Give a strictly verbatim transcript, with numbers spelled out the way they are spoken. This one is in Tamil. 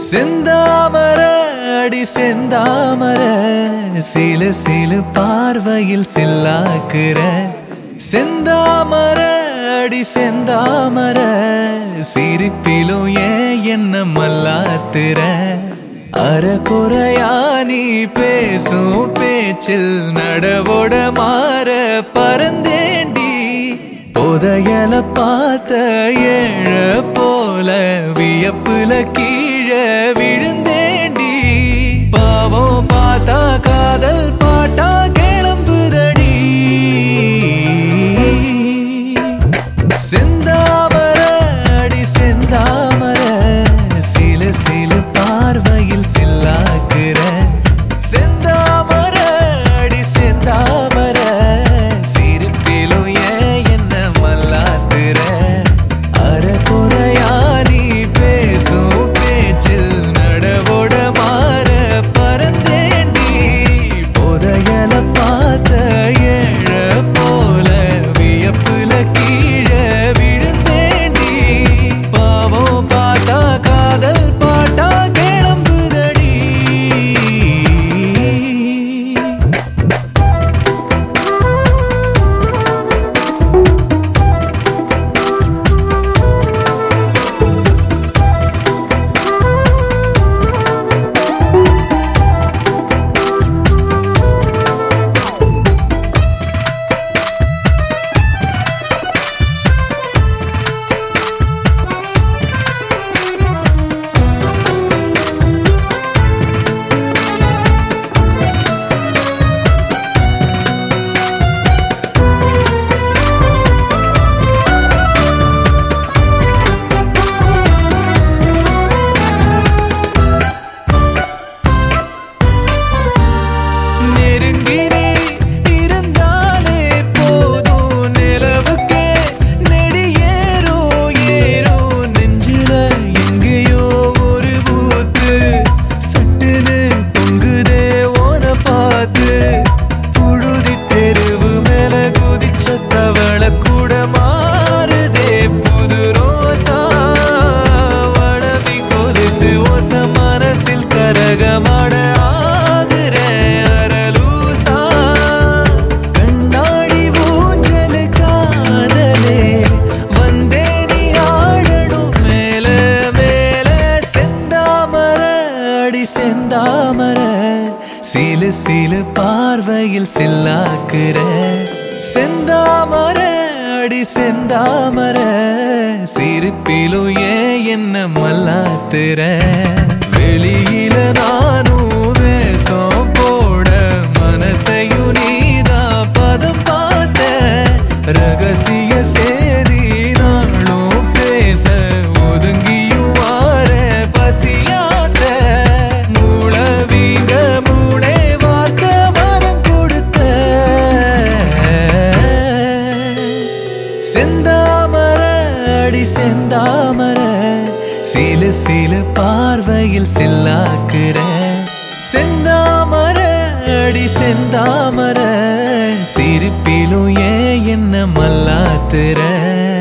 செந்தாமர அடி செந்தாமர சிலு சிலு பார்வையில் சில்லாக்குற செந்தாமர அடி செந்தாமர சிரிப்பிலும் ஏன் என்ன மல்லாத்துற அறகுறையா நீ பேசும் பேச்சில் நடவோட மாற பறந்தேண்டி புதையல பார்த்த ஏழ போல வியப்புல கீழே விழுந்தேண்டி பாவம் பார்த்தா காதல் பாட்டா கிளம்புதடி செந்தாமர அடி செந்தாமர சில சில பார்வையில் சில்லாக்குற செந்தாமர அடி செந்தாமர சிரிப்பிலும் ஏன் என்ன மல்லாத்துற அறகுறையா நீ பேசும் பேச்சில் நடவோட மாற பறந்தேண்டி புதையல பார்த்த ஏழ போல வியப்புல கீழே விழுந்தேண்டி பாவம் பார்த்தா காதல் பாட்டா கிளம்புதடி செந்தாமர சிலு சிலு பார்வையில் சில்லாக்குற செந்தாமர அடி செந்தாமர சிரிப்பிலும் ஏன் என்ன மல்லாத்துற வெளியில நானும் வேஷம் போட மனசையும் நீதான் பதம் பார்த்த ரகசிய சேரி நாளும் பேச ஒதுங்கியும் வார பசியாத்த மூளவீங்க மூளை வார்த்த வரம் கொடுத்த செந்தாமர அடி செந்தாமர சிலு சிலு பார்வையில் சில்லாக்குற செந்தாமர அடி செந்தாமர சிரிப்பிலும் ஏன் என்ன மல்லாத்துற